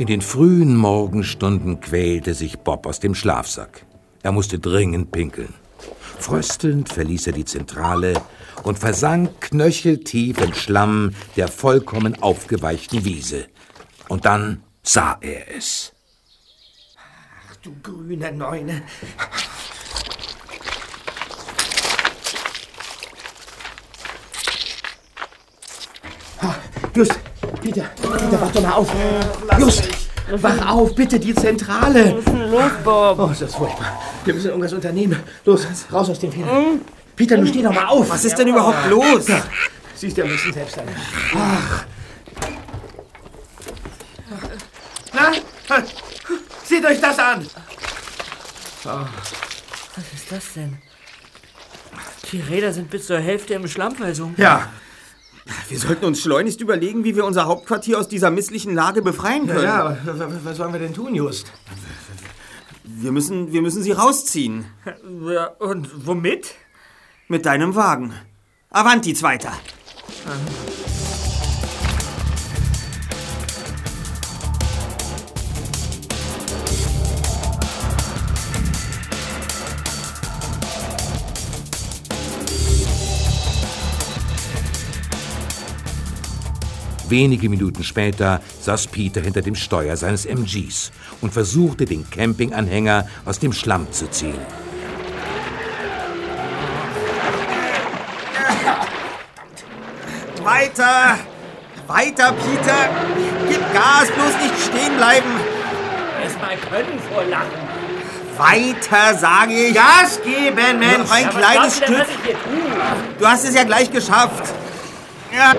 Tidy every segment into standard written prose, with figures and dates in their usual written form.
In den frühen Morgenstunden quälte sich Bob aus dem Schlafsack. Er musste dringend pinkeln. Fröstelnd verließ er die Zentrale und versank knöcheltief in Schlamm der vollkommen aufgeweichten Wiese. Und dann sah er es. Ach du grüne Neune. Just, Peter, wach doch mal auf. Just, wach auf, bitte, die Zentrale. Was ist denn los, Bob? Oh, ist das furchtbar. Wir müssen irgendwas unternehmen. Los, raus aus dem Fehler. Peter, nun steh doch mal auf. Was ist denn überhaupt los? Ja, siehst du am besten selbst an. Ach. Na, seht euch das an. Was ist das denn? Die Räder sind bis zur Hälfte im Schlamm versunken. Ja. Wir sollten uns schleunigst überlegen, wie wir unser Hauptquartier aus dieser misslichen Lage befreien können. Ja, was sollen wir denn tun, Just? Wir müssen sie rausziehen. Ja, und womit? Mit deinem Wagen. Avanti, Zweiter. Wenige Minuten später saß Peter hinter dem Steuer seines MGs und versuchte, den Campinganhänger aus dem Schlamm zu ziehen. Weiter! Weiter, Peter! Gib Gas, bloß nicht stehen bleiben! Erstmal können vor Lachen. Weiter, sage ich! Gas geben, Mensch! Noch ein Ja, was kleines glaubst du denn, Stück! was ich hier tue? Du hast es ja gleich geschafft! Ja.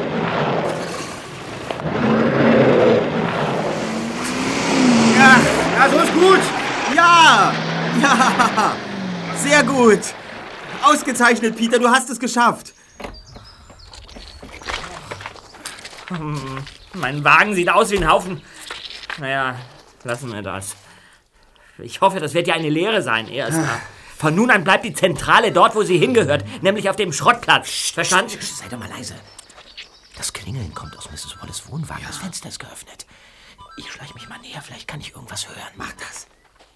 Ja, so ist gut! Ja! Ja! Sehr gut! Ausgezeichnet, Peter, du hast es geschafft! Mein Wagen sieht aus wie ein Haufen. Naja, lassen wir das. Ich hoffe, das wird ja eine Lehre sein, erstmal. Von nun an bleibt die Zentrale dort, wo sie hingehört, nämlich auf dem Schrottplatz. Verstanden? Sei doch mal leise. Das Klingeln kommt aus Mrs. Wallace' Wohnwagen. Das Fenster ist geöffnet. Ich schleiche mich mal näher, vielleicht kann ich irgendwas hören. Mach das.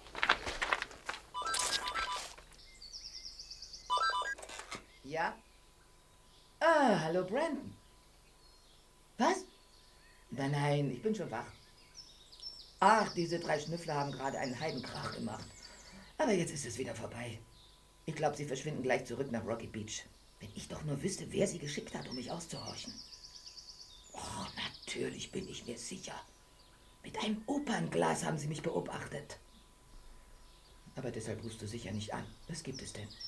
Ja? Ah, hallo Brandon. Was? Nein, ich bin schon wach. Ach, diese 3 Schnüffler haben gerade einen Heidenkrach gemacht. Aber jetzt ist es wieder vorbei. Ich glaube, sie verschwinden gleich zurück nach Rocky Beach. Wenn ich doch nur wüsste, wer sie geschickt hat, um mich auszuhorchen. Oh, natürlich bin ich mir sicher. Mit einem Opernglas haben sie mich beobachtet. Aber deshalb rufst du sicher nicht an. Was gibt es denn?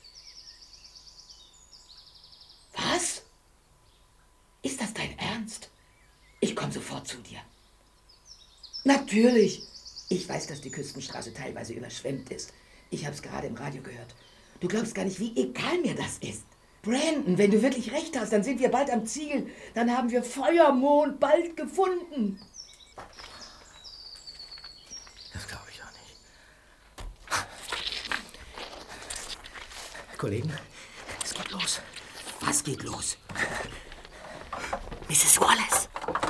Was? Ist das dein Ernst? Ich komme sofort zu dir. Natürlich. Ich weiß, dass die Küstenstraße teilweise überschwemmt ist. Ich habe es gerade im Radio gehört. Du glaubst gar nicht, wie egal mir das ist. Brandon, wenn du wirklich recht hast, dann sind wir bald am Ziel. Dann haben wir Feuermond bald gefunden. Das glaube ich auch nicht. Kollegen, es geht los. Was geht los? Mrs. Wallace.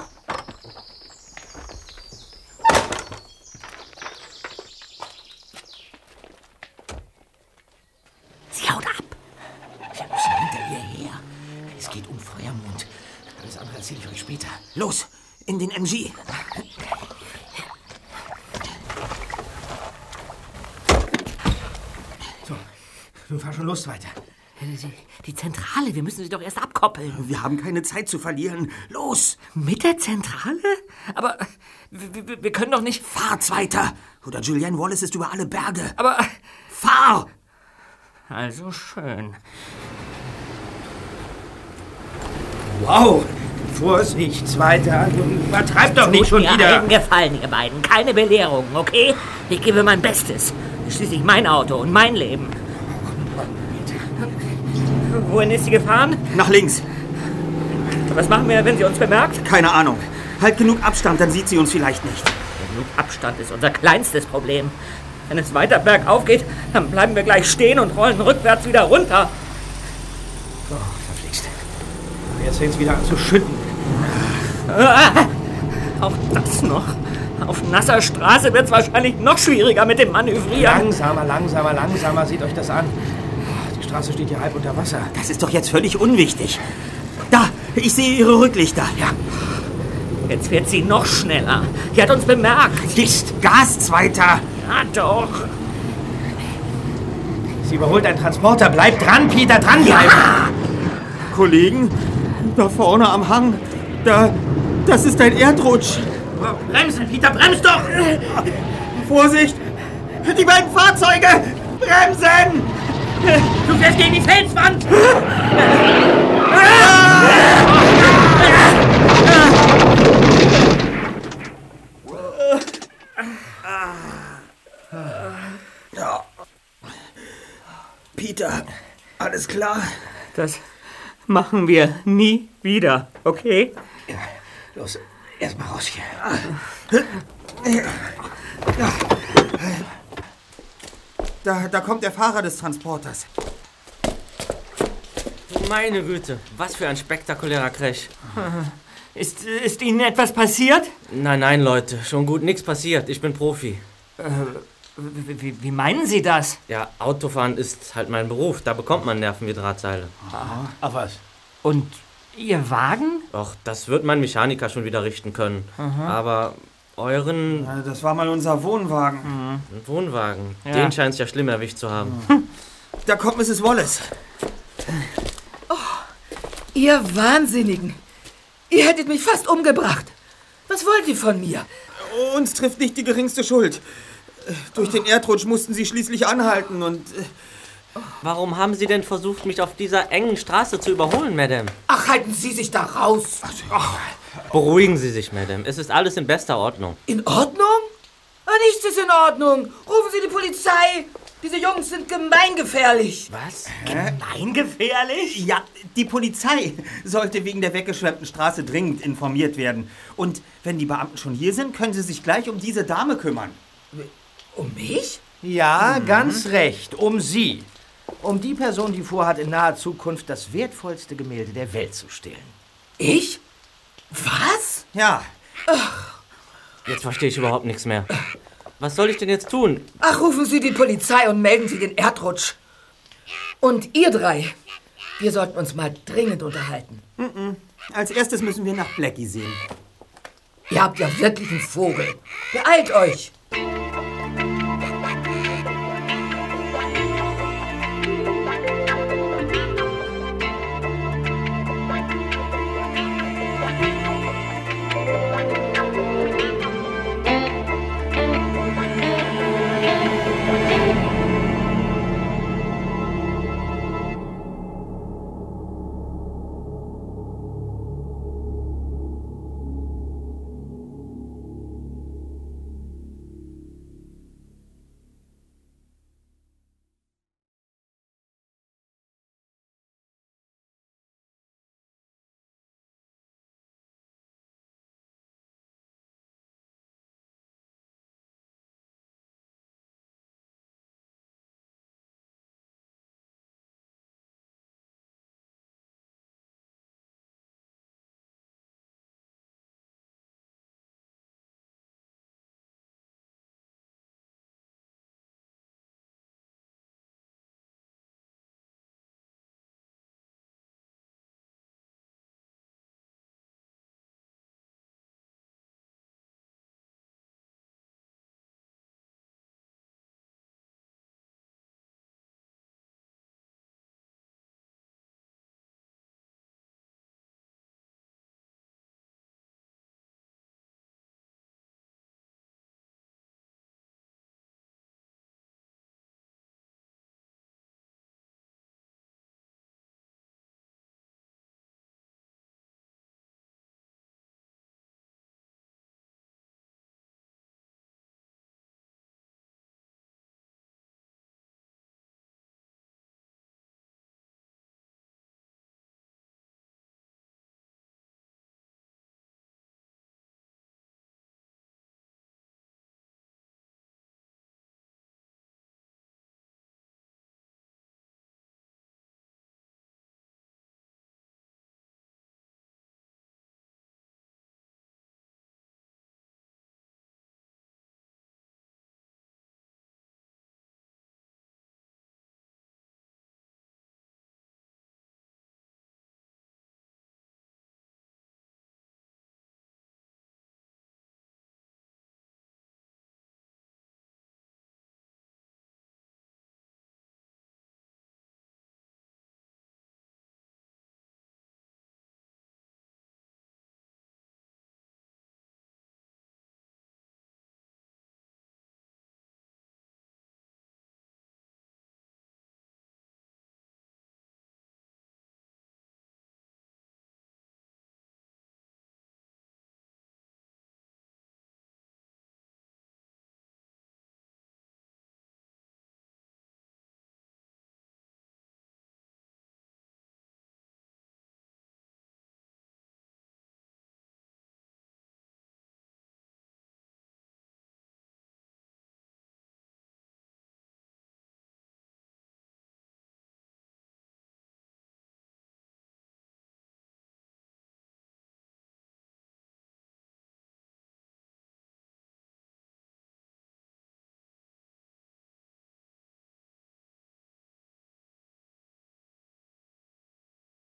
Sie haut ab. Wir müssen hinter ihr her. Es geht um Feuermond. Alles andere erzähle ich euch später. Los, in den MG. So, nun fahr schon los weiter. Die Zentrale, wir müssen sie doch erst abkoppeln. Wir haben keine Zeit zu verlieren. Los! Mit der Zentrale? Aber wir können doch nicht... Fahr, Zweiter! Oder Julianne Wallace ist über alle Berge. Aber... Fahr! Also schön. Wow! Vorsicht, Zweiter. Übertreib doch nicht schon Mir wieder. einen Gefallen, ihr beiden. Keine Belehrung, okay? Ich gebe mein Bestes. Schließlich mein Auto und mein Leben. Wohin ist sie gefahren? Nach links. Was machen wir, wenn sie uns bemerkt? Keine Ahnung. Halt genug Abstand, dann sieht sie uns vielleicht nicht. Genug Abstand ist unser kleinstes Problem. Wenn es weiter bergauf geht, dann bleiben wir gleich stehen und rollen rückwärts wieder runter. Oh, verflixt. Jetzt fängt es wieder an zu schütten. Auch das noch. Auf nasser Straße wird es wahrscheinlich noch schwieriger mit dem Manövrieren. Langsamer, seht euch das an. Die Straße steht hier halb unter Wasser. Das ist doch jetzt völlig unwichtig. Da, ich sehe Ihre Rücklichter. Ja. Jetzt wird sie noch schneller. Die hat uns bemerkt. Ist Gas, Zweiter! Ja, doch. Sie überholt einen Transporter. Bleibt dran, Peter, dranbleiben! Ja. Kollegen, da vorne am Hang, das ist ein Erdrutsch. Bremsen, Peter, bremst doch! Vorsicht! Die beiden Fahrzeuge! Bremsen! Du fährst gegen die Felswand! Peter, alles klar? Das machen wir nie wieder, okay? Ja, los, erstmal raus hier. Da kommt der Fahrer des Transporters. Meine Güte, was für ein spektakulärer Crash. Ist Ihnen etwas passiert? Nein, Leute, schon gut, nichts passiert. Ich bin Profi. Wie meinen Sie das? Ja, Autofahren ist halt mein Beruf. Da bekommt man Nerven wie Drahtseile. Ach was? Und Ihr Wagen? Och, das wird mein Mechaniker schon wieder richten können. Aber euren Ja, das war mal unser Wohnwagen. Wohnwagen, Ja. den scheint es ja schlimm erwischt zu haben. Da kommt Mrs. Wallace. Ihr Wahnsinnigen! Ihr hättet mich fast umgebracht. Was wollt ihr von mir? Uns trifft nicht die geringste Schuld. Durch den Erdrutsch mussten Sie schließlich anhalten und... Warum haben Sie denn versucht, mich auf dieser engen Straße zu überholen, Madame? Ach, halten Sie sich da raus. Beruhigen Sie sich, Madame. Es ist alles in bester Ordnung. In Ordnung? Nichts ist in Ordnung. Rufen Sie die Polizei. Diese Jungs sind gemeingefährlich. Was? Nein, gefährlich? Ja, die Polizei sollte wegen der weggeschwemmten Straße dringend informiert werden. Und wenn die Beamten schon hier sind, können sie sich gleich um diese Dame kümmern. Um mich? Ja, ganz recht. Um Sie. Um die Person, die vorhat, in naher Zukunft das wertvollste Gemälde der Welt zu stehlen. Ich? Was? Ja, Jetzt verstehe ich überhaupt nichts mehr. Was soll ich denn jetzt tun? Ach, rufen Sie die Polizei und melden Sie den Erdrutsch. Und ihr drei, wir sollten uns mal dringend unterhalten. als erstes müssen wir nach Blackie sehen. Ihr habt ja wirklich einen Vogel. Beeilt euch.